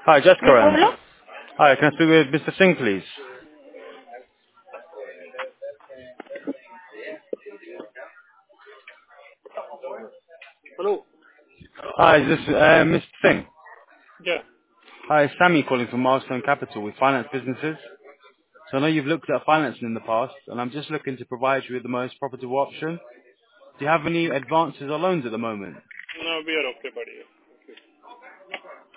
Hi, Yes, Jaskaran. बोलो. Hi, can I speak with Mr. Singh, please? Hello. Hi, is this Mr. Singh? Yeah. Hi, it's Sammy calling from Milestone Capital. We finance businesses. So I know you've looked at financing in the past, and I'm just looking to provide you with the most profitable option. Do you have any advances or loans at the moment? No, we are okay, buddy.